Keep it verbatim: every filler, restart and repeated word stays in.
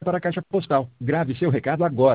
para a caixa postal. Grave seu recado agora.